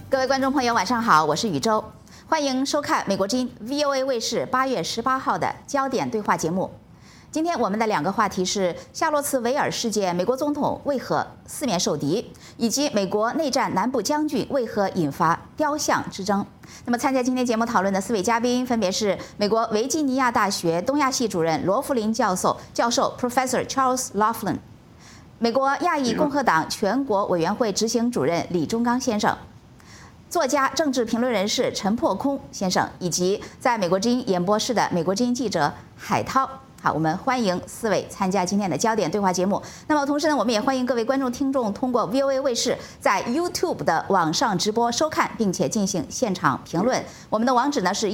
各位观众朋友，晚上好，我是宇宙，欢迎收看美国之音 VOA 卫视8月18号的焦点对话节目。今天我们的两个话题是夏洛茨维尔事件，美国总统为何四面受敌，以及美国内战南部将军为何引发雕像之争。那么参加今天节目讨论的4位嘉宾分别是美国维吉尼亚大学东亚系主任罗弗林教授 Professor Charles Laughlin， 美国亚裔共和党全国委员会执行主任李忠刚先生，作家、政治评论人士陈破空先生，以及在美国之音演播室的美国之音记者海涛。好，我们欢迎4位参加今天的焦点对话节目。那么同时呢，我们也欢迎各位观众听众通过 VOA 卫视在 YouTube 的网上直播收看，并且进行现场评论。我们的网址呢是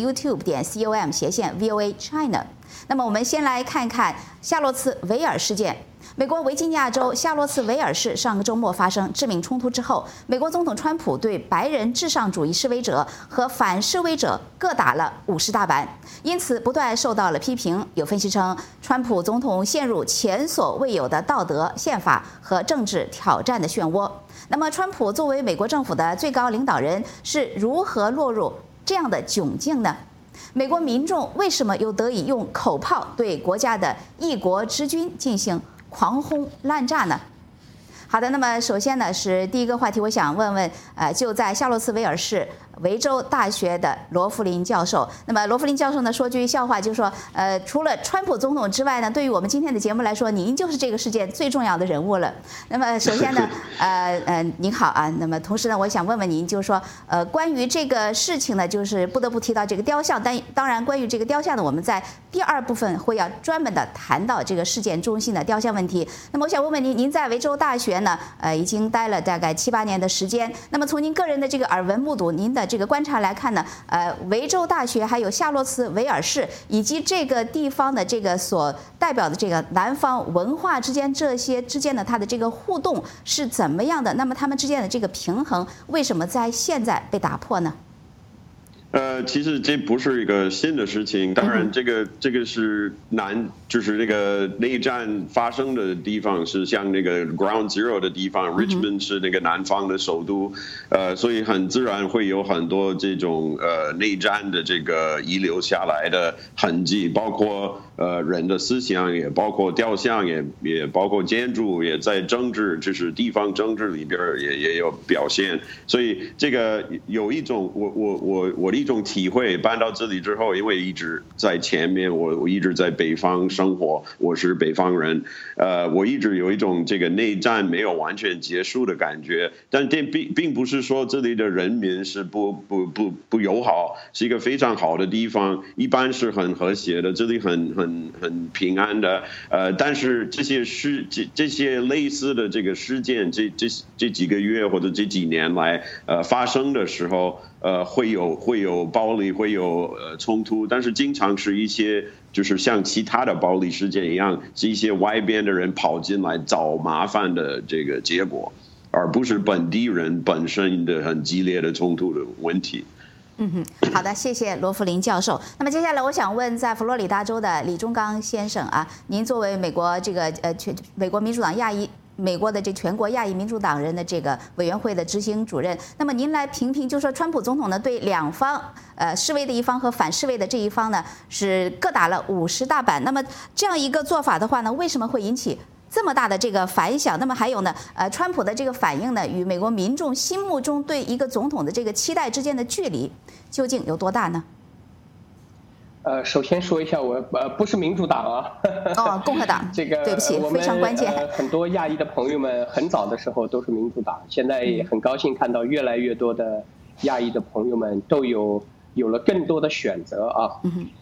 youtube.com/VOA China。那么我们先来看看夏洛茨维尔事件。美国维吉尼亚州夏洛茨维尔市上个周末发生致命冲突之后，美国总统川普对白人至上主义示威者和反示威者各打了50大板，因此不断受到了批评。有分析称，川普总统陷入前所未有的道德、宪法和政治挑战的漩涡。那么，川普作为美国政府的最高领导人，是如何落入这样的窘境呢？美国民众为什么又得以用口炮对国家的一国之君进行狂轰滥炸呢？好的，那么首先呢是第一个话题，我想问问就在夏洛茨维尔市维州大学的罗弗林教授。那么罗弗林教授呢说句笑话，就是说除了川普总统之外呢，对于我们今天的节目来说，您就是这个世界最重要的人物了。那么首先呢您好啊，那么同时呢我想问问您，就是说关于这个事情呢，就是不得不提到这个雕像，但当然关于这个雕像呢，我们在第2部分会要专门的谈到这个事件中心的雕像问题。那么我想问问您，您在维州大学呢已经待了大概7、8年的时间，那么从您个人的这个耳闻目睹，您的这个观察来看呢，维州大学还有夏洛茨维尔市以及这个地方的这个所代表的这个南方文化之间，这些之间的它的这个互动是怎么样的？那么他们之间的这个平衡为什么在现在被打破呢？ 其实这不是一个新的事情，当然这个是就是那个内战发生的地方是像那个 Ground Zero 的地方，Richmond 是那个南方的首都，所以很自然会有很多这种内战的这个遗留下来的痕迹，包括人的思想，也包括雕像，也包括建筑，也在政治，就是地方政治里边也有表现，所以这个有一种我的一种体会，搬到这里之后，因为一直在前面，我一直在北方生活，我是北方人，我一直有一种这个内战没有完全结束的感觉，但这并不是说这里的人民是不友好，是一个非常好的地方，一般是很和谐的，这里很平安的，但是这些类似的这个事件，这几个月或者这几年来发生的时候。会有暴力，会有冲突，但是经常是一些就是像其他的暴力事件一样，是一些外边的人跑进来找麻烦的这个结果，而不是本地人本身的很激烈的冲突的问题。 好的，谢谢罗弗林教授。那么接下来我想问，在佛罗里达州的李忠刚先生啊，您作为美国这个美国民主党美国的这全国亚裔民主党人的这个委员会的执行主任，那么您来评评，就说川普总统呢对两方示威的一方和反示威的这一方呢是各打了50大板，那么这样一个做法的话呢，为什么会引起这么大的这个反响？那么还有呢，川普的这个反应呢，与美国民众心目中对一个总统的这个期待之间的距离究竟有多大呢？ 首先说一下，我不是民主党啊， 共和党。 这个对不起，非常关键。 很多亚裔的朋友们很早的时候都是民主党，现在也很高兴看到越来越多的亚裔的朋友们都有了更多的选择啊。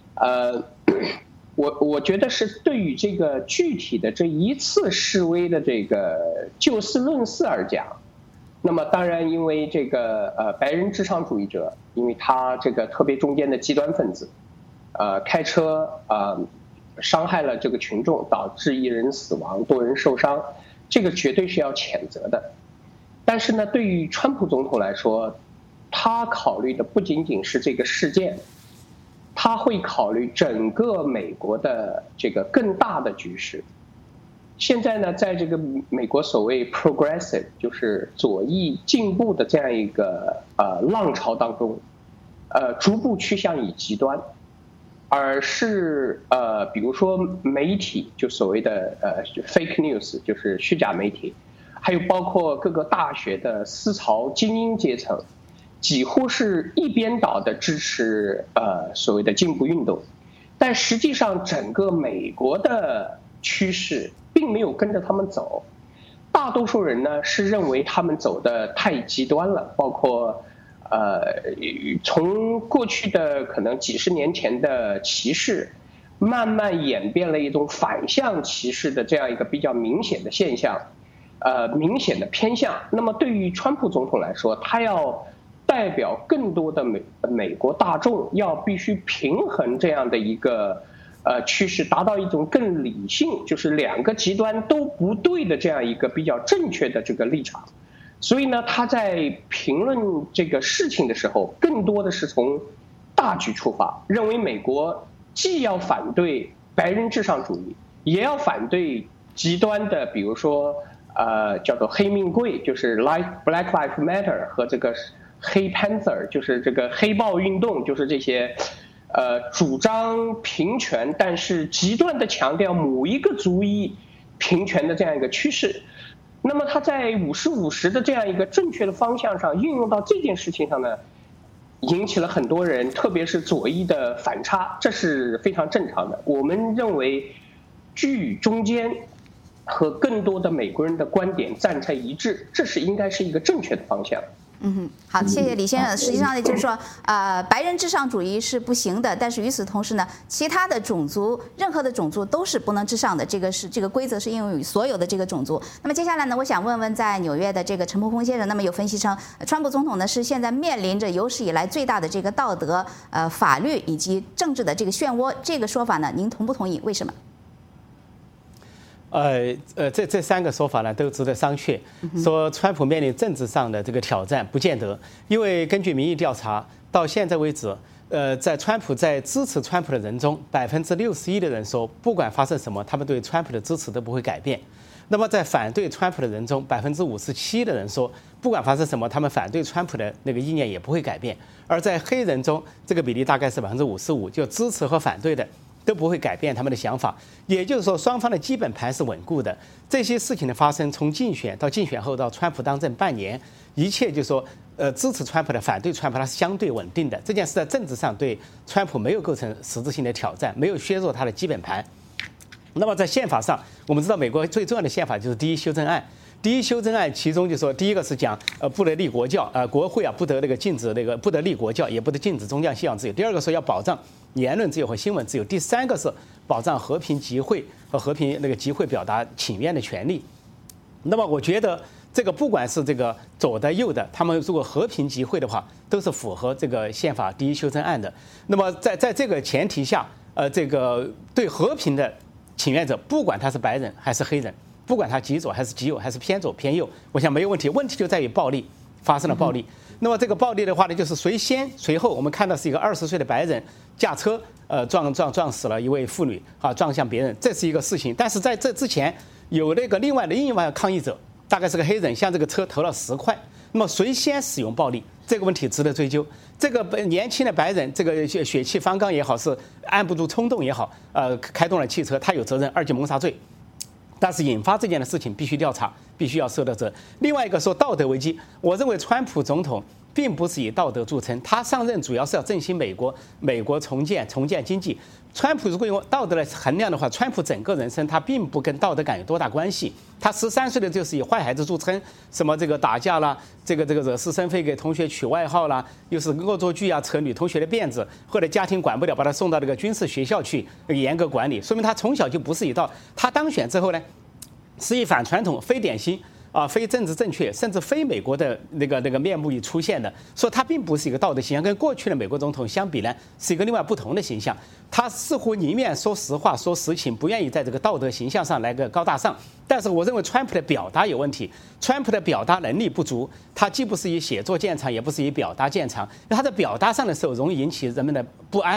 我觉得是对于这个具体的这一次示威的这个就事论事而讲，那么当然因为这个白人至上主义者，因为他这个特别中间的极端分子。开车伤害了这个群众，导致1人死亡，多人受伤，这个绝对是要谴责的。但是呢，对于川普总统来说，他考虑的不仅仅是这个事件，他会考虑整个美国的这个更大的局势。 现在呢，在这个美国所谓 progressive 就是左翼进步的这样一个浪潮当中，逐步趋向于极端，而是比如说媒体就所谓的fake news 就是虚假媒体，还有包括各个大学的思潮精英阶层，几乎是一边倒的支持所谓的进步运动，但实际上整个美国的趋势并没有跟着他们走，大多数人呢是认为他们走得太极端了，包括从过去的可能几十年前的歧视，慢慢演变了一种反向歧视的这样一个比较明显的现象，明显的偏向。那么对于川普总统来说，他要代表更多的美国大众，要必须平衡这样的一个趋势，达到一种更理性，就是两个极端都不对的这样一个比较正确的这个立场。所以呢，他在评论这个事情的时候，更多的是从大局出发，认为美国既要反对白人至上主义，也要反对极端的，比如说叫做黑命贵，就是 Black Lives Matter 和这个黑 Panther， 就是这个黑豹运动，就是这些主张平权，但是极端的强调某一个族裔平权的这样一个趋势。那么他在50-50的这样一个正确的方向上运用到这件事情上呢，引起了很多人，特别是左翼的反差，这是非常正常的。我们认为居于中间和更多的美国人的观点站在一致，这是应该是一个正确的方向。 好，谢谢李先生。实际上呢，就是说，白人至上主义是不行的，但是与此同时呢，其他的种族，任何的种族都是不能至上的。这个规则是应用于所有的这个种族。那么接下来呢，我想问问在纽约的这个陈柏峰先生，那么有分析称，川普总统呢是现在面临着有史以来最大的这个道德、法律以及政治的这个漩涡，这个说法呢，您同不同意？为什么？ 这三个说法呢都值得商榷。说川普面临政治上的这个挑战，不见得，因为根据民意调查，到现在为止，在支持川普的人中，61%的人说，不管发生什么，他们对川普的支持都不会改变。那么在反对川普的人中，57%的人说，不管发生什么，他们反对川普的那个意念也不会改变。而在黑人中，这个比例大概是55%，就支持和反对的都不会改变他们的想法。也就是说，双方的基本盘是稳固的。这些事情的发生，从竞选到竞选后到川普当政半年，一切就是说，支持川普的、反对川普，它是相对稳定的。这件事在政治上对川普没有构成实质性的挑战，没有削弱他的基本盘。那么在宪法上，我们知道美国最重要的宪法就是第一修正案。第一修正案其中就说，第一个是讲不得立国教，国会不得禁止不得立国教，也不得禁止宗教信仰自由。第二个说要保障言论自由和新闻自由。第三个是保障和平集会和和平集会表达请愿的权利。那么我觉得这个不管是这个左的右的，他们如果和平集会的话，都是符合这个宪法第一修正案的。那么在这个前提下，这个对和平的请愿者，不管他是白人还是黑人，不管他极左还是极右，还是偏左偏右，我想没有问题。问题就在于暴力，发生了暴力。那么这个暴力的话呢，就是谁先谁后。我们看到是一个20岁的白人驾车撞死了一位妇女撞向别人，这是一个事情。但是在这之前有那个另外抗议者，大概是个黑人，向这个车投了10块。那么谁先使用暴力，这个问题值得追究。这个年轻的白人，这个血气方刚也好，是按不住冲动也好，开动了汽车，他有责任2级谋杀罪。但是引发这件的事情必须调查，必须要受到责任。另外一个说道德危机，我认为川普总统并不是以道德著称，他上任主要是要振兴美国重建经济。川普如果用道德来衡量的话，川普整个人生他并不跟道德感有多大关系。他13岁的就是以坏孩子著称，什么这个打架啦，这个惹是生非，给同学取外号啦，又是恶作剧啊，扯女同学的辫子，或者家庭管不了，把他送到这个军事学校去严格管理，说明他从小就不是一道。他当选之后呢，是以反传统、非典型非政治正确，甚至非美国的那个面目出现的，说他并不是一个道德形象，跟过去的美国总统相比呢，是一个另外不同的形象。他似乎宁愿说实话、说实情，不愿意在这个道德形象上来个高大上。但是我认为川普的表达有问题，川普的表达能力不足，他既不是以写作见长，也不是以表达见长。他在表达上的时候容易引起人们的不安。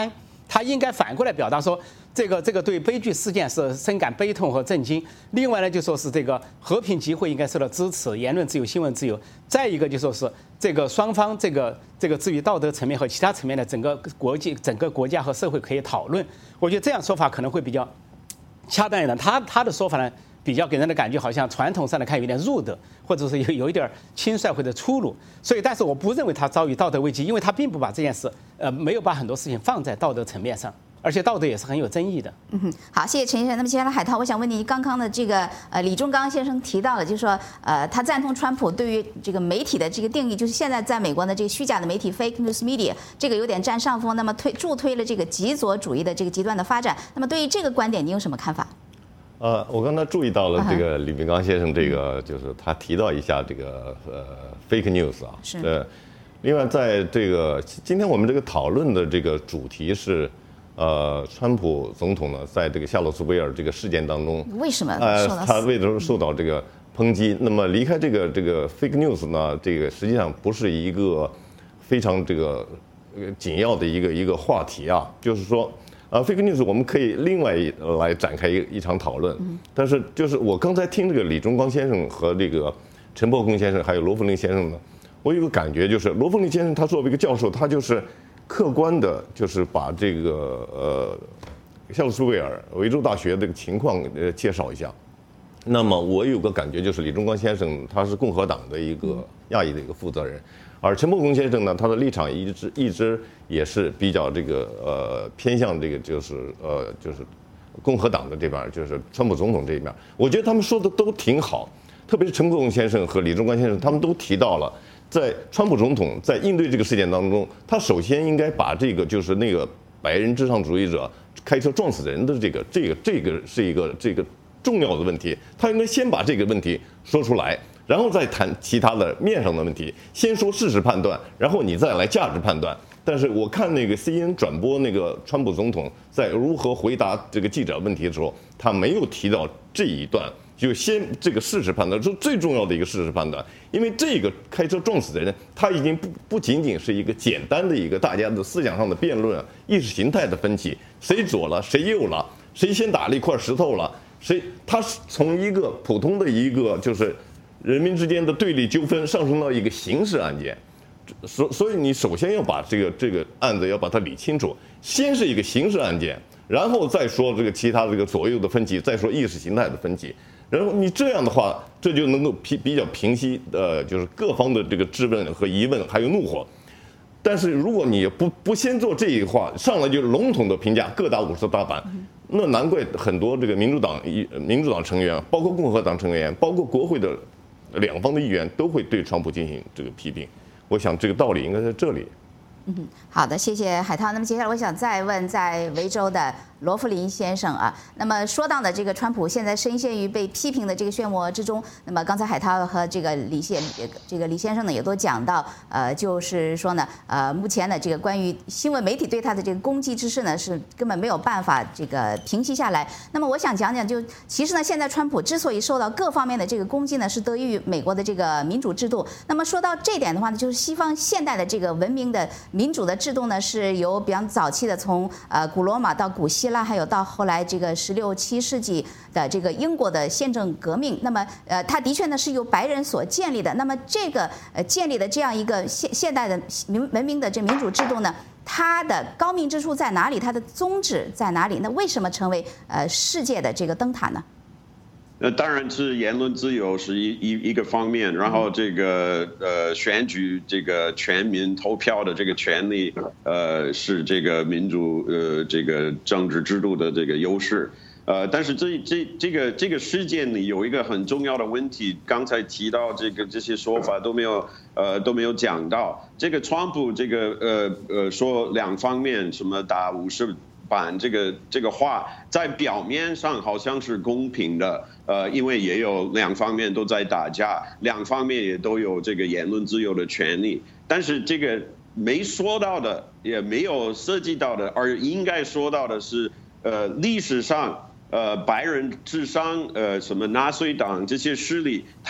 他应该反过来表达说，这个对悲剧事件是深感悲痛和震惊。另外呢，就说是这个和平集会应该受到支持，言论自由、新闻自由。再一个就说是这个双方这个至于道德层面和其他层面的整个国家和社会可以讨论。我觉得这样说法可能会比较恰当一点。他的说法呢，比较给人的感觉好像传统上来看有点入德，或者是有一点轻率或者粗鲁。所以，但是我不认为他遭遇道德危机，因为他并不把这件事没有把很多事情放在道德层面上。而且道德也是很有争议的。 好，谢谢陈先生。那么接下来海涛，我想问你，刚刚的这个李忠刚先生提到了，就是说他赞同川普对于这个媒体的这个定义，就是现在在美国的这个虚假的媒体 fake news media 这个有点占上风，那么助推了这个极左主义的这个极端的发展。那么对于这个观点，你有什么看法？ 我刚才注意到了这个李明刚先生这个，就是他提到一下这个fake news 啊。 是。 另外，在这个今天我们这个讨论的这个主题是。川普总统呢，在这个夏洛斯维尔这个事件当中， 为什么他为什么受到这个抨击？那么离开这个 fake news 呢，这个实际上不是一个非常这个紧要的一个话题啊。就是说，fake news 我们可以另外来展开一场讨论。但是就是我刚才听这个李忠刚先生和这个陈伯公先生还有罗弗林先生呢，我有个感觉就是罗弗林先生他作为一个教授，他就是客观的，就是把这个夏洛斯维尔维州大学这个情况介绍一下。那么我有个感觉就是李忠刚先生他是共和党的一个亚裔的一个负责人，而陈伯公先生呢，他的立场一直也是比较这个偏向这个就是共和党的这边，就是川普总统这边。我觉得他们说的都挺好，特别是陈伯公先生和李忠刚先生，他们都提到了。在川普总统在应对这个事件当中，他首先应该把这个就是那个白人至上主义者开车撞死人的这个是一个这个重要的问题，他应该先把这个问题说出来，然后再谈其他的面上的问题。先说事实判断，然后你再来价值判断。但是我看那个 CNN 转播那个川普总统在如何回答这个记者问题的时候，他没有提到这一段。就先这个事实判断是最重要的一个事实判断，因为这个开车撞死的人，他已经不仅仅是一个简单的一个大家的思想上的辩论，意识形态的分歧，谁左了谁右了，谁先打了一块石头了，他是从一个普通的一个就是人民之间的对立纠纷上升到一个刑事案件，所以你首先要把这个案子要把它理清楚，先是一个刑事案件，然后再说这个其他这个左右的分歧，再说意识形态的分歧。然后你这样的话，这就能够比较平息就是各方的这个质问和疑问，还有怒火。但是如果你不先做这一话，上来就笼统的评价各打50大板，那难怪很多这个民主党成员，包括共和党成员，包括国会的两方的议员，都会对川普进行这个批评。我想这个道理应该在这里。 好的，谢谢海涛。那么接下来我想再问在维州的罗弗林先生啊，那么说到的这个川普现在深陷于被批评的这个漩涡之中，那么刚才海涛和这个李先生呢也都讲到，就是说呢，目前呢这个关于新闻媒体对他的这个攻击之势呢是根本没有办法这个平息下来。那么我想讲讲，就其实呢现在川普之所以受到各方面的这个攻击呢，是得益于美国的这个民主制度。那么说到这点的话呢，就是西方现代的这个文明的民主的制度呢，是由比方早期的从古罗马到古希腊，还有到后来这个16、17世纪的这个英国的宪政革命，那么它的确呢是由白人所建立的。那么这个建立的这样一个现代的文明的这民主制度呢，它的高明之处在哪里？它的宗旨在哪里？那为什么成为世界的这个灯塔呢？ 当然是言论自由是一个方面，然后这个选举这个全民投票的这个权利，是这个民主这个政治制度的这个优势。但是这个事件里有一个很重要的问题，刚才提到这些说法都没有讲到。这个川普这个说两方面什么打50板这个话，在表面上好像是公平的，因为也有两方面都在打架，两方面也都有这个言论自由的权利，但是这个没说到的，也没有涉及到的，而应该说到的是，历史上白人至上什么纳粹党这些势力，他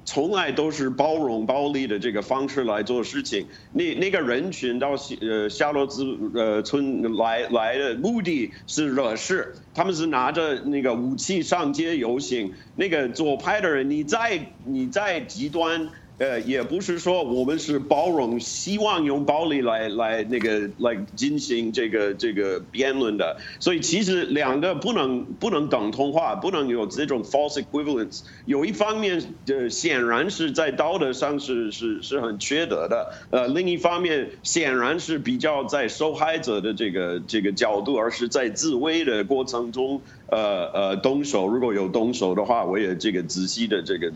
从来都是包容暴力的这个方式来做事情。那个人群到夏洛兹村来的目的是惹事，他们是拿着那个武器上街游行。那个左派的人，你在极端。也不是说我们是包容，希望用暴力来进行这个辩论的，所以其实两个不能等同化，不能有这种 false equivalence。有一方面，显然是在道德上是很缺德的，另一方面显然是比较在受害者的这个角度，而是在自卫的过程中。动手，如果有动手的话，我也这个仔细的这个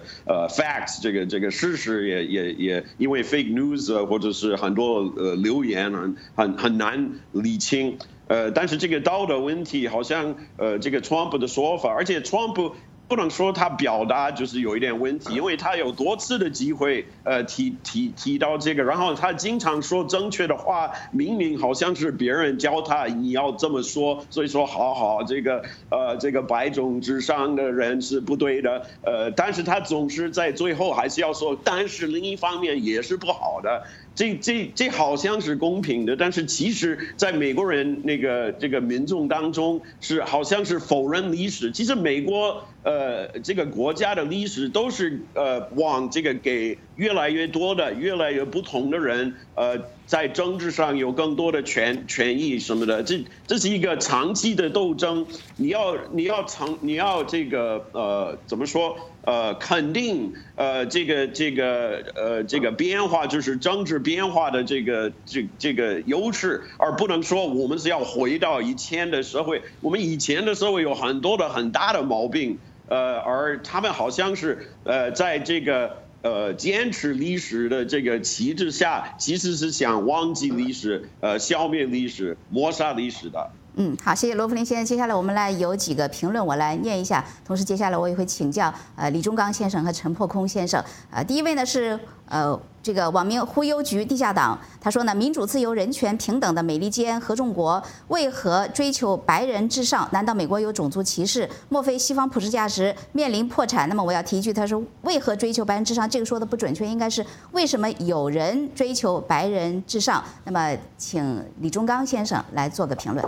facts 这个事实也因为 fake news 或者是很多留言很难理清。但是这个道德问题好像这个 Trump 的说法，而且 Trump。不能说他表达就是有一点问题，因为他有多次的机会提到这个，然后他经常说正确的话，明明好像是别人教他你要这么说，所以说好这个百种之上的人是不对的，但是他总是在最后还是要说，但是另一方面也是不好的。这好像是公平的，但是其实在美国人这个民众当中好像是否认历史。其实美国这个国家的历史都是往这个给越来越多的、越来越不同的人在政治上有更多的权益什么的。这是一个长期的斗争。你要这个怎么说？肯定这个变化就是政治变化的这个优势，而不能说我们是要回到以前的社会。我们以前的社会有很多的很大的毛病，而他们好像是在这个坚持历史的这个旗帜下，其实是想忘记历史，消灭历史，抹杀历史的。 好，谢谢罗福林先生。接下来我们来有几个评论，我来念一下。同时，接下来我也会请教李忠刚先生和陈破空先生。第一位呢是这个网名忽悠局地下党，他说呢，民主、自由、人权、平等的美利坚合众国为何追求白人至上？难道美国有种族歧视？莫非西方普世价值面临破产？那么我要提一句，他说为何追求白人至上？这个说的不准确，应该是为什么有人追求白人至上？那么请李忠刚先生来做个评论。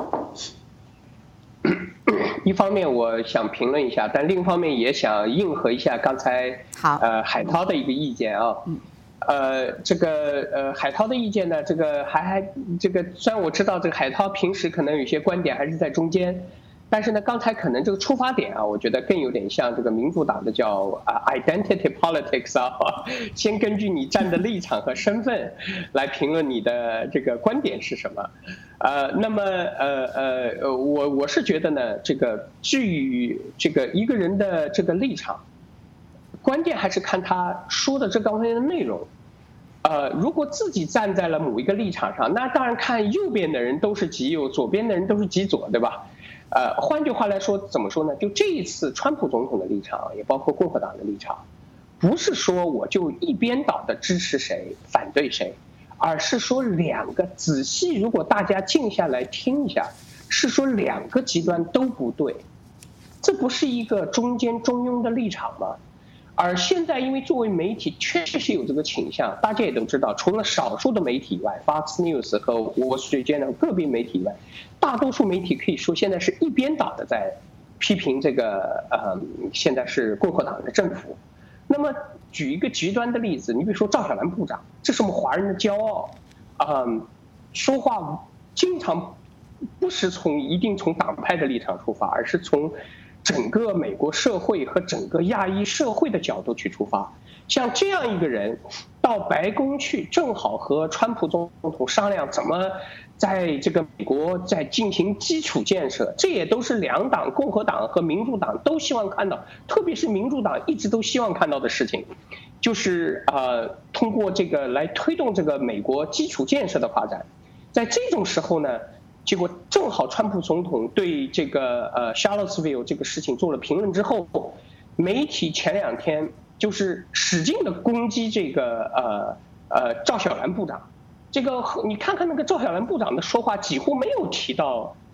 一方面我想评论一下，但另一方面也想应和一下刚才海涛的一个意见啊。这个海涛的意见呢，这个这个虽然我知道这个海涛平时可能有些观点还是在中间，但是呢，刚才可能这个出发点啊，我觉得更有点像这个民主党的叫identity politics 啊，先根据你站的立场和身份来评论你的这个观点是什么。那么我是觉得呢，这个至于这个一个人的这个立场，关键还是看他说的这方面的内容。如果自己站在了某一个立场上，那当然看右边的人都是极右，左边的人都是极左，对吧？换句话来说，怎么说呢？就这一次川普总统的立场，也包括共和党的立场，不是说我就一边倒的支持谁反对谁，而是说两个仔细，如果大家静下来听一下，是说两个极端都不对，这不是一个中间中庸的立场吗？而现在因为作为媒体确实是有这个倾向，大家也都知道，除了少数的媒体以外 ，Fox News 和Wall Street Journal 个别媒体以外，大多数媒体可以说现在是一边倒的在批评这个现在是共和党的政府。那么举一个极端的例子，你比如说赵小兰部长，这是我们华人的骄傲，说话经常不是一定从党派的立场出发，而是从整个美国社会和整个亚裔社会的角度去出发。像这样一个人到白宫去，正好和川普总统商量怎么在这个美国在进行基础建设，这也都是两党共和党和民主党都希望看到，特别是民主党一直都希望看到的事情，就是通过这个来推动这个美国基础建设的发展。在这种时候呢，结果正好川普总统对这个Charlottesville 这个事情做了评论之后，媒体前2天就是使劲的攻击这个赵小兰部长。这个你看看那个赵小兰部长的说话几乎没有提到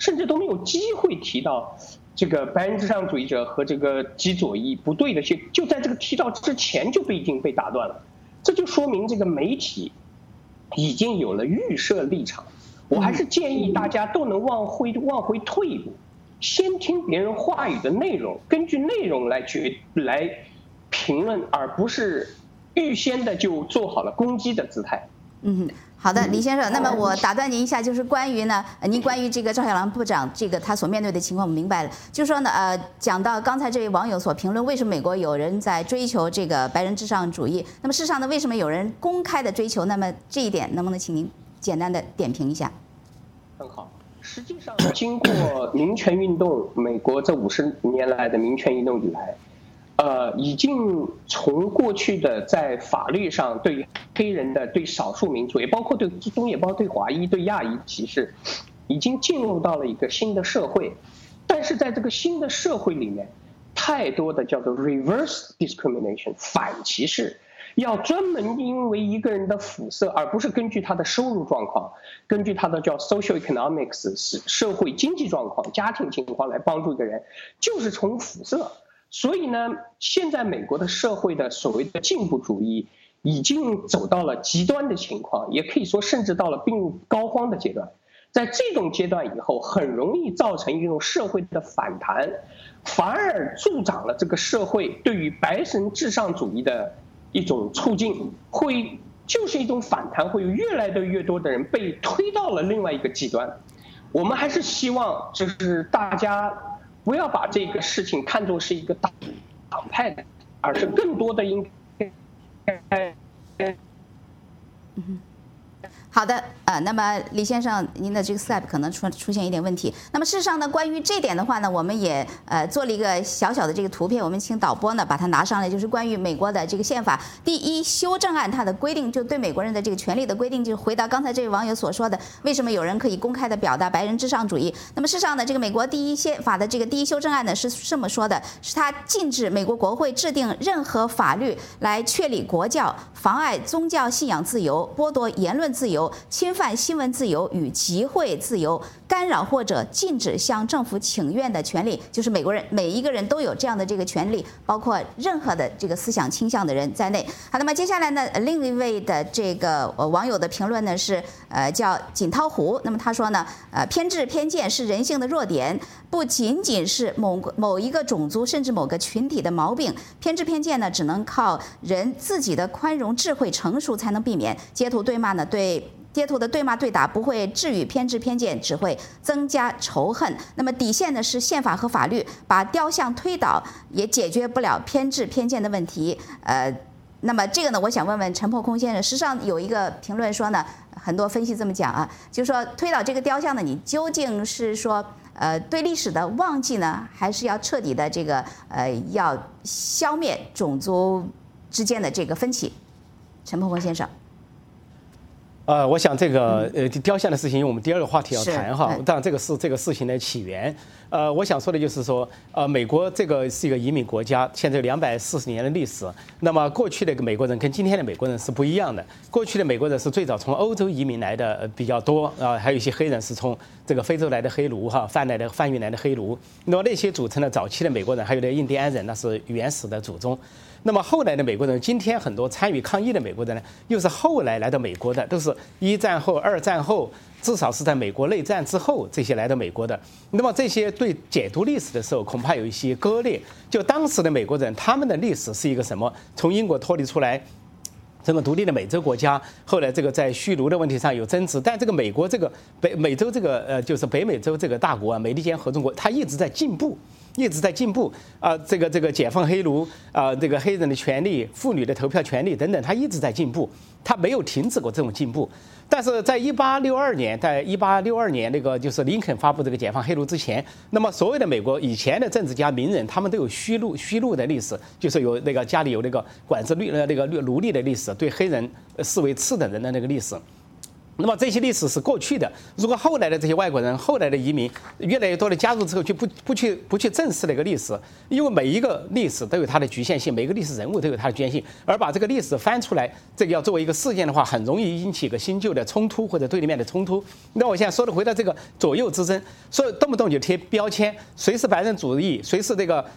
甚至都没有机会提到这个白人至上主义者和这个极左翼不对的就在这个提到之前就已经被打断了。这就说明这个媒体已经有了预设立场。我还是建议大家都能往回退一步，先听别人话语的内容，根据内容来评论，而不是预先的就做好了攻击的姿态。 好的，李先生，那么我打断您一下，就是关于呢，您关于这个赵小兰部长这个他所面对的情况，我明白了。就是说呢，讲到刚才这位网友所评论，为什么美国有人在追求这个白人至上主义？那么事实上呢，为什么有人公开的追求？那么这一点能不能请您简单的点评一下？ 很好。实际上，经过民权运动，美国这50年来的民权运动以来，已经从过去的在法律上对黑人的、对少数民族，也包括对中也包括对华裔、对亚裔歧视，已经进入到了一个新的社会。但是在这个新的社会里面，太多的叫做 reverse discrimination 反歧视，要专门因为一个人的肤色，而不是根据他的收入状况，根据他的叫 social economics 社会经济状况、家庭情况来帮助一个人，就是从肤色。所以呢，现在美国的社会的所谓的进步主义已经走到了极端的情况，也可以说甚至到了病入膏肓的阶段。在这种阶段以后，很容易造成一种社会的反弹，反而助长了这个社会对于白人至上主义的一种促进，就是一种反弹，会有越来越多的人被推到了另外一个极端。我们还是希望就是大家不要把这个事情看作是一个党派的，而是更多的应该。 好的，那么李先生，您的这个 Skype 可能出现一点问题。那么事实上呢，关于这点的话呢，我们也做了一个小小的这个图片，我们请导播呢把它拿上来，就是关于美国的这个宪法第1修正案它的规定，就对美国人的这个权利的规定，就回到刚才这位网友所说的，为什么有人可以公开的表达白人至上主义？那么事实上呢，这个美国第1宪法的这个第1修正案呢是这么说的，是它禁止美国国会制定任何法律来确立国教，妨碍宗教信仰自由，剥夺言论自由，侵犯新闻自由与集会自由，干扰或者禁止向政府请愿的权利，就是美国人每一个人都有这样的这个权利，包括任何的这个思想倾向的人在内。好，那么接下来呢，另一位的这个网友的评论呢是叫锦涛湖，那么他说呢，偏执偏见是人性的弱点，不仅仅是某一个种族甚至某个群体的毛病，偏执偏见呢只能靠人自己的宽容、智慧、成熟才能避免。街头对骂呢，街头的对骂对打不会治愈偏执偏见，只会增加仇恨。那么底线呢是宪法和法律，把雕像推倒也解决不了偏执偏见的问题。那么这个呢，我想问问陈破空先生，实际上有一个评论说呢，很多分析这么讲啊，就是说推倒这个雕像呢，你究竟是说对历史的忘记呢，还是要彻底的这个要消灭种族之间的这个分歧？陈破空先生。 我想这个雕像的事情，因为我们第2个话题要谈哈，当然这个是这个事情的起源。我想说的就是说，美国这个是一个移民国家，现在有240年的历史。那么过去的美国人跟今天的美国人是不一样的。过去的美国人是最早从欧洲移民来的比较多啊，还有一些黑人是从这个非洲来的黑奴哈，贩运来的黑奴。那么那些组成了早期的美国人，还有的印第安人，那是原始的祖宗。那么后来的美国人，今天很多参与抗议的美国人呢，又是后来来到美国的，都是1战后、2战后，至少是在美国内战之后这些来到美国的。那么这些对解读历史的时候，恐怕有一些割裂。就当时的美国人，他们的历史是一个什么？从英国脱离出来，这个独立的美洲国家，后来这个在蓄奴的问题上有争执，但这个美国这个北美洲这个就是北美洲这个大国啊，美利坚合众国，它一直在进步。这个解放黑奴这个黑人的权利、妇女的投票权利等等，它一直在进步，它没有停止过这种进步。但是在1862年，那个就是林肯发布这个解放黑奴之前，那么所有的美国以前的政治家、名人，他们都有虚禄的历史，就是有那个家里有那个管制奴隶的历史，对黑人视为次等人的那个历史。 那么这些历史是过去的，如果后来的这些外国人、后来的移民越来越多的加入之后，就不去正视那个历史，因为每一个历史都有它的局限性，每个历史人物都有它的局限性，而把这个历史翻出来，这个要作为一个事件的话，很容易引起一个新旧的冲突或者对立面的冲突。那我现在说的回到这个左右之争，所以动不动就贴标签，谁是白人主义，谁是那个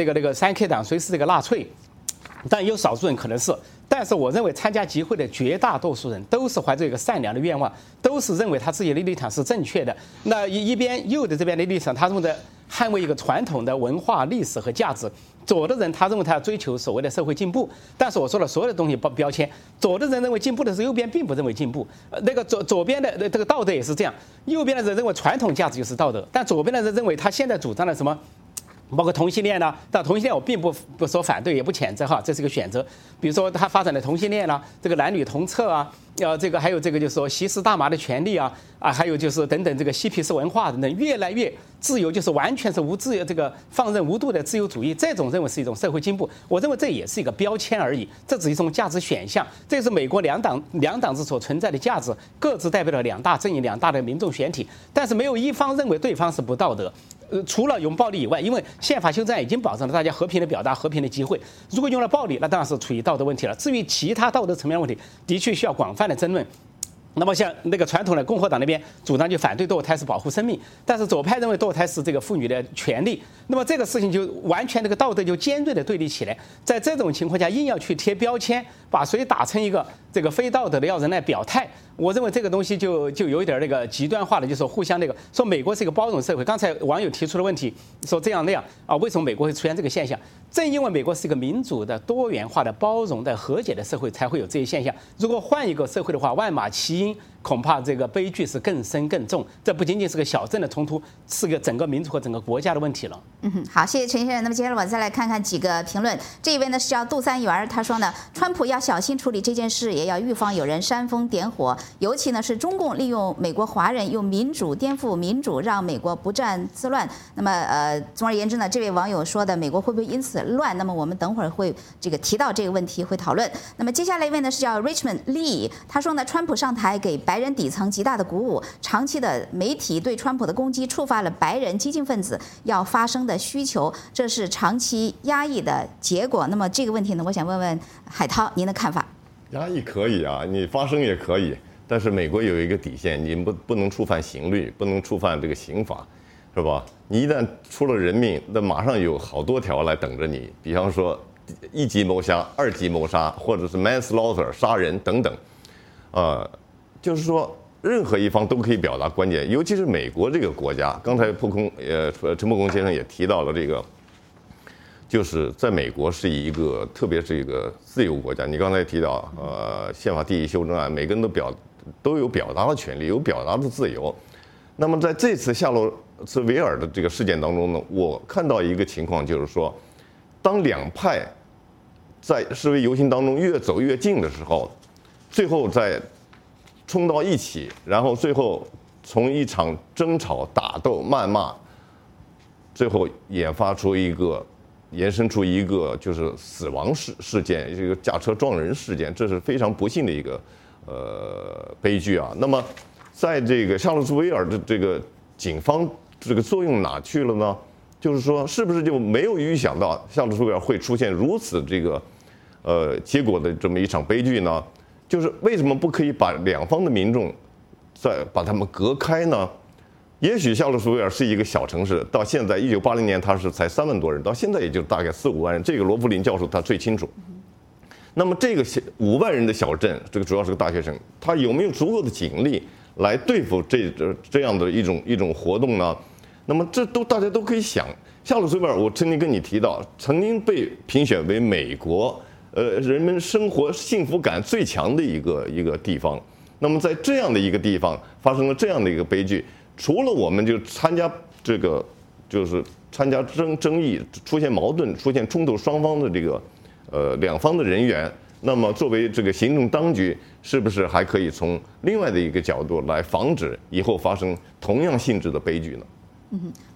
3K 党，谁是这个纳粹。但有少数人可能是，但是我认为参加集会的绝大多数人都是怀着一个善良的愿望，都是认为他自己的立场是正确的。那一边右的这边的立场，他认为捍卫一个传统的文化历史和价值；左的人他认为他要追求所谓的社会进步。但是我说了，所有的东西标签，左的人认为进步的是右边并不认为进步。那个左边的这个道德也是这样，右边的人认为传统价值就是道德，但左边的人认为他现在主张的什么？包括同性恋呢，但同性恋我并不说反对，也不谴责哈，这是一个选择。比如说他发展的同性恋啦，这个男女同厕啊，这个还有这个就是说吸食大麻的权利啊，还有就是等等这个嬉皮士文化等等，越来越自由，就是完全是无自由这个放任无度的自由主义，这种认为是一种社会进步。我认为这也是一个标签而已，这只是一种价值选项，这是美国两党之所存在的价值，各自代表了两大阵营、两大的民众选体，但是没有一方认为对方是不道德。除了用暴力以外，因为宪法修正案已经保障了大家和平的表达、和平的集会。如果用了暴力，那当然是处于道德问题了。至于其他道德层面问题，的确需要广泛的争论。那么像那个传统的共和党那边主张就反对堕胎是保护生命，但是左派认为堕胎是这个妇女的权利。那么这个事情就完全这个道德就尖锐的对立起来。在这种情况下，硬要去贴标签，把谁打成一个这个非道德的，要人来表态。我认为这个东西就有一点那个极端化的，就是互相那个说美国是一个包容社会。刚才网友提出的问题说这样那样啊，为什么美国会出现这个现象？正因为美国是一个民主的、多元化的、包容的、和解的社会，才会有这些现象。如果换一个社会的话，万马齐喑，恐怕这个悲剧是更深更重。这不仅仅是个小镇的冲突，是个整个民族和整个国家的问题了。 好，谢谢陈先生。那么接下来我再来看看几个评论。这一位呢是叫杜三元，他说呢，川普要小心处理这件事，也要预防有人煽风点火，尤其呢是中共利用美国华人用民主颠覆民主，让美国不战自乱。那么总而言之呢，这位网友说的美国会不会因此乱？那么我们等会儿会这个提到这个问题会讨论。那么接下来一位呢是叫 Richmond Lee， 他说呢，川普上台给白人底层极大的鼓舞，长期的媒体对川普的攻击触发了白人激进分子要发声的需求，这是长期压抑的结果。那么这个问题呢，我想问问海涛您的看法。 压抑可以啊，你发声也可以，但是美国有一个底线，你不能触犯刑律，不能触犯这个刑法，是吧？你一旦出了人命，那马上有好多条来等着你，比方说1级谋杀、2级谋杀，或者是 manslaughter 杀人等等，就是说任何一方都可以表达观点，尤其是美国这个国家。刚才陈破空先生也提到了这个，就是在美国是一个，特别是一个自由国家。你刚才提到宪法第1修正案，每个人都有表达的权利，有表达的自由。那么在这次夏洛茨维尔的这个事件当中呢，我看到一个情况，就是说，当两派在示威游行当中越走越近的时候，最后再冲到一起，然后最后从一场争吵、打斗、谩骂，最后延伸出一个就是死亡事件，这个驾车撞人事件，这是非常不幸的一个悲剧啊。那么在这个夏洛茨维尔的这个警方这个作用哪去了呢？就是说，是不是就没有预想到夏洛茨维尔会出现如此这个结果的这么一场悲剧呢？就是为什么不可以把两方的民众再把他们隔开呢？也许夏洛茨维尔是一个小城市，到现在1980年它是才3万多人，到现在也就大概4、5万人。这个罗弗林教授他最清楚。那么这个5万人的小镇，这个主要是个大学生，他有没有足够的警力来对付这样的一种活动呢？那么这大家都可以想。夏洛茨维尔，我曾经跟你提到，曾经被评选为美国人们生活幸福感最强的一个地方。那么在这样的一个地方发生了这样的一个悲剧，除了我们就参加这个就是参加争议，出现矛盾、出现冲突双方的这个两方的人员，那么作为这个行政当局，是不是还可以从另外的一个角度来防止以后发生同样性质的悲剧呢？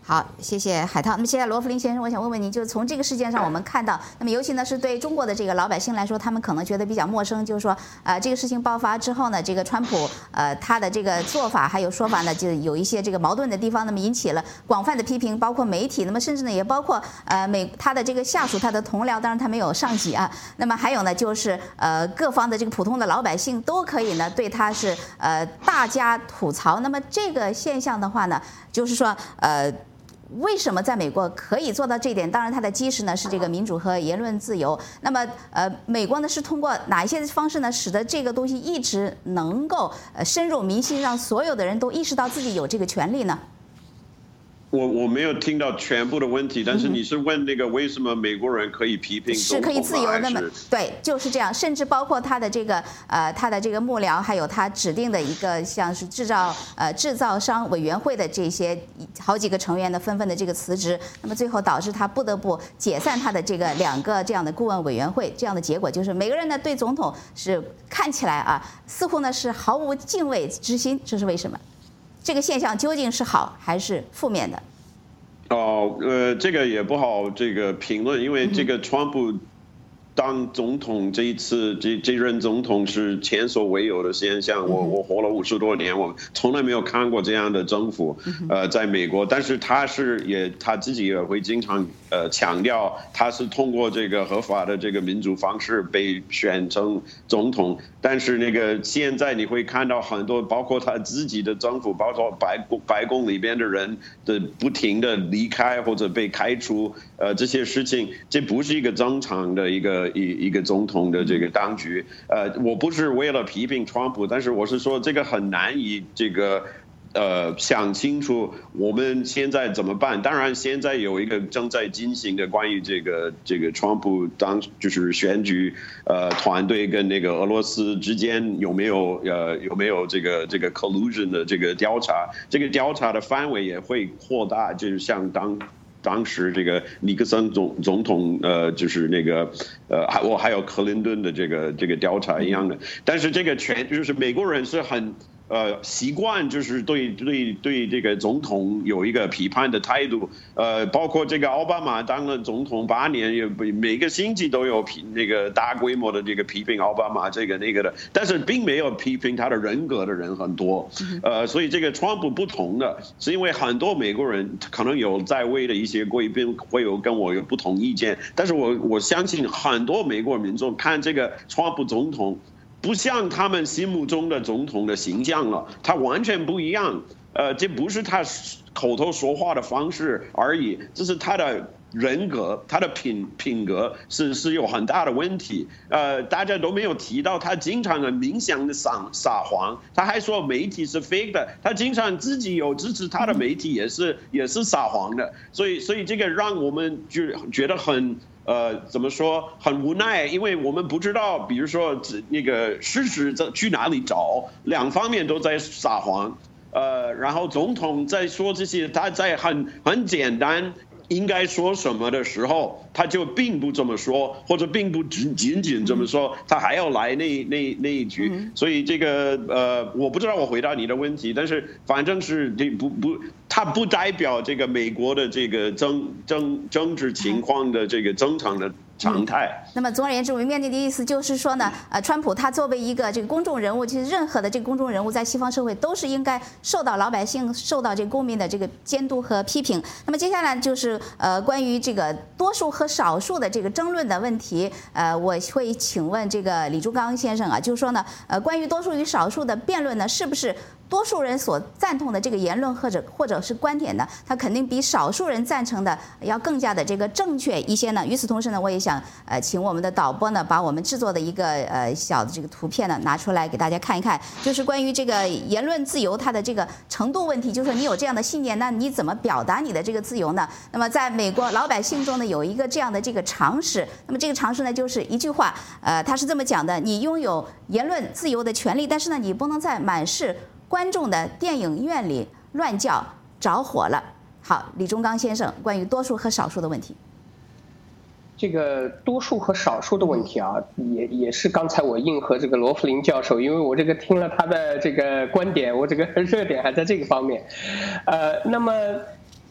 好，谢谢海涛。那么现在罗弗林先生，我想问问您，就是从这个事件上我们看到，那么尤其呢是对中国的这个老百姓来说，他们可能觉得比较陌生，就是说，这个事情爆发之后呢，这个川普他的这个做法还有说法呢，就有一些这个矛盾的地方，那么引起了广泛的批评，包括媒体，那么甚至呢也包括他的这个下属，他的同僚，当然他没有上级啊，那么还有呢就是各方的这个普通的老百姓都可以呢对他是大加吐槽。那么这个现象的话呢，就是说为什么在美国可以做到这一点？当然，它的基石呢是这个民主和言论自由。那么，美国呢是通过哪一些方式呢，使得这个东西一直能够深入民心，让所有的人都意识到自己有这个权利呢？ 我没有听到全部的问题，但是你是问那个为什么美国人可以批评总统吗？是可以自由，那么对，就是这样，甚至包括他的这个幕僚，还有他指定的一个像是制造商委员会的这些好几个成员的纷纷的这个辞职，那么最后导致他不得不解散他的这个2个这样的顾问委员会，这样的结果就是每个人呢对总统是看起来似乎呢是毫无敬畏之心，这是为什么？这个现象究竟是好还是负面的？ 这个也不好这个评论，因为这个川普当总统这一次这任总统是前所未有的现象。我活了50多年，我从来没有看过这样的政府，在美国。但是他自己也会经常强调，他是通过这个合法的这个民主方式被选成总统。但是那个现在你会看到很多，包括他自己的政府，包括白宫里边的人的不停的离开或者被开除，这些事情，这不是一个正常的一个总统的这个当局。我不是为了批评川普，但是我是说这个很难以这个想清楚我们现在怎么办。当然现在有一个正在进行的关于这个川普就是选举团队跟那个俄罗斯之间有没有这个 collusion 的这个调查，这个调查的范围也会扩大，就是像当时这个尼克森总统就是那个还有克林顿的这个调查一样的。但是这个就是美国人是很习惯，就是对这个总统有一个批判的态度。包括这个奥巴马当了总统8年，也每个星期都有那个大规模的这个批评奥巴马这个那个的，但是并没有批评他的人格的人很多。所以这个川普不同的是，因为很多美国人可能有在位的一些贵宾会跟我有不同意见，但是我相信很多美国民众看这个川普总统，不像他们心目中的总统的形象了，他完全不一样。这不是他口头说话的方式而已，这是他的人格，他的品格是有很大的问题。大家都没有提到他经常很明显的撒谎，他还说媒体是 fake 的，他经常自己有支持他的媒体也是撒谎的。所以这个让我们就觉得很怎么说很无奈，因为我们不知道，比如说那个事实去哪里找，两方面都在撒谎。然后总统在说这些，他在很简单应该说什么的时候，他就并不这么说，或者并不仅仅这么说，他还要来那一句。所以这个我不知道我回答你的问题，但是反正是它不代表这个美国的这个政治情况的这个正常的常态。 那么总而言之，我们面对的意思就是说呢，川普他作为一个这个公众人物，其实任何的这个公众人物在西方社会都是应该受到老百姓、受到这个公民的这个监督和批评。那么接下来就是关于这个多数和少数的这个争论的问题，我会请问这个李竹刚先生啊，就是说呢，关于多数与少数的辩论呢，是不是多数人所赞同的这个言论或者是观点呢，它肯定比少数人赞成的要更加的这个正确一些呢？与此同时呢，我也想请我们的导播呢，把我们制作的一个小的这个图片呢拿出来给大家看一看，就是关于这个言论自由它的这个程度问题，就是说你有这样的信念，那你怎么表达你的这个自由呢？那么在美国老百姓中呢，有一个这样的这个常识，那么这个常识呢就是一句话，他是这么讲的：你拥有言论自由的权利，但是呢，你不能在满是观众的电影院里乱叫着火了。好，李忠刚先生，关于多数和少数的问题。 这个多数和少数的问题啊，也是刚才我应和这个罗弗林教授，因为我这个听了他的这个观点，我这个热点还在这个方面。那么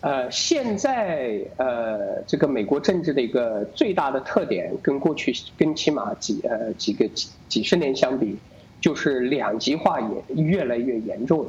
现在这个美国政治的一个最大的特点，跟过去跟起码几十年相比，就是两极化也越来越严重。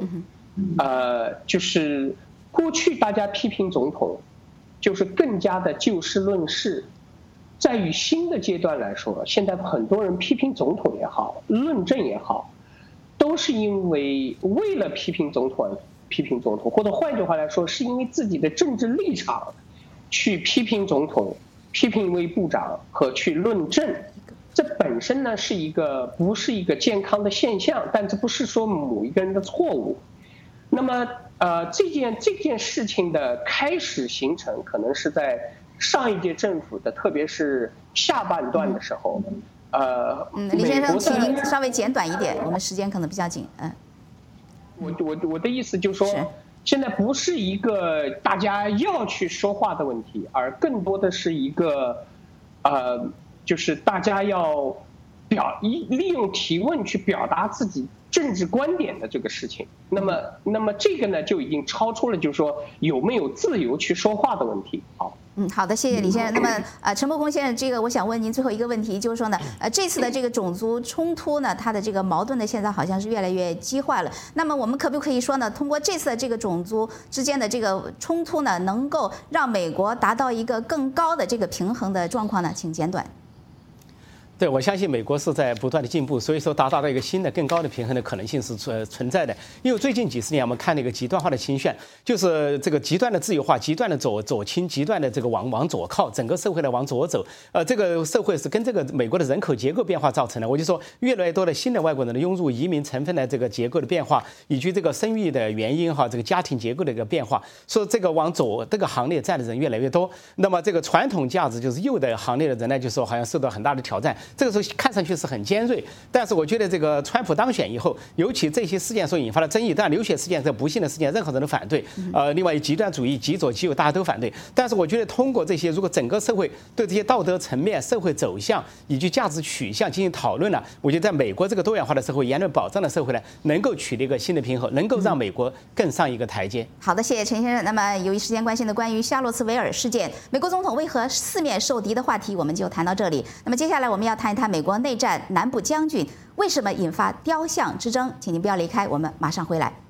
就是过去大家批评总统，就是更加的就事论事。在于新的阶段来说，现在很多人批评总统也好，论证也好，都是因为为了批评总统，或者换句话来说，是因为自己的政治立场去批评总统、批评一位部长和去论证。这本身呢不是一个健康的现象，但这不是说某一个人的错误。那么这件事情的开始形成，可能是在上一届政府的，特别是下半段的时候。 李先生，请您稍微简短一点，我们时间可能比较紧。 我的意思就是说，现在不是一个大家要去说话的问题，而更多的是一个就是大家要利用提问去表达自己政治观点的这个事情。那么这个呢，就已经超出了就是说有没有自由去说话的问题。 好的，谢谢李先生。那么陈伯公先生，这个我想问您最后一个问题，就是说呢，这次的这个种族冲突呢，它的这个矛盾呢，现在好像是越来越激化了。那么我们可不可以说呢，通过这次的这个种族之间的这个冲突呢，能够让美国达到一个更高的这个平衡的状况呢？请简短。 对，我相信美国是在不断的进步，所以说达到了一个新的、更高的平衡的可能性是存在的。因为最近几十年我们看那个极端化的倾向，就是这个极端的自由化、极端的左倾、极端的这个往左靠，整个社会呢往左走。这个社会是跟这个美国的人口结构变化造成的。我就说，越来越多的新的外国人的涌入、移民成分的这个结构的变化，以及这个生育的原因这个家庭结构的一个变化，说这个往左这个行列站的人越来越多。那么这个传统价值就是右的行列的人呢，就说好像受到很大的挑战。这个时候看上去是很尖锐，但是我觉得这个川普当选以后，尤其这些事件所引发的争议，当然流血事件这不幸的事件，任何人都反对。另外极端主义、极左、极右，大家都反对。但是我觉得通过这些，如果整个社会对这些道德层面、社会走向以及价值取向进行讨论了，我觉得在美国这个多元化的社会、言论保障的社会呢，能够取得一个新的平衡，能够让美国更上一个台阶。 好的，谢谢陈先生。那么由于时间关系呢，关于夏洛茨维尔事件，美国总统为何四面受敌的话题，我们就谈到这里。那么接下来我们要谈一谈美国内战南部将军为什么引发雕像之争，请您不要离开，我们马上回来。